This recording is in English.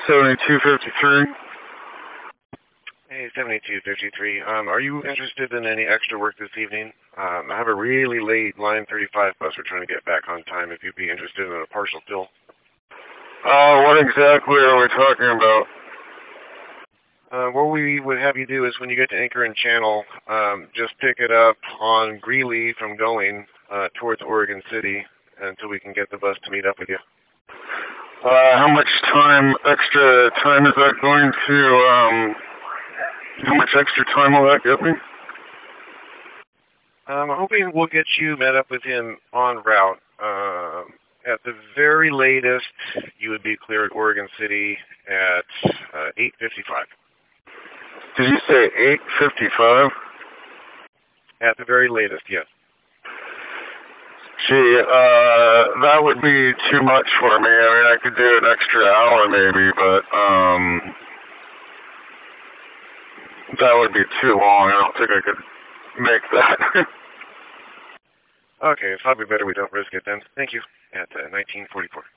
7253. Hey, 7253. Are you interested in any extra work this evening? I have a really late line 35 bus we're trying to get back on time if you'd be interested in a partial fill. What exactly are we talking about? What we would have you do is when you get to Anchor and Channel, just pick it up on Greeley from going towards Oregon City until we can get the bus to meet up with you. How much extra time is that going to, how much extra time will that get me? I'm hoping we'll get you met up with him en route. At the very latest, you would be clear at Oregon City at 8:55. Did you say 8:55? At the very latest, yes. Gee, that would be too much for me. I mean, I could do an extra hour maybe, but, that would be too long. I don't think I could make that. Okay, it's probably better we don't risk it then. Thank you. At 1944.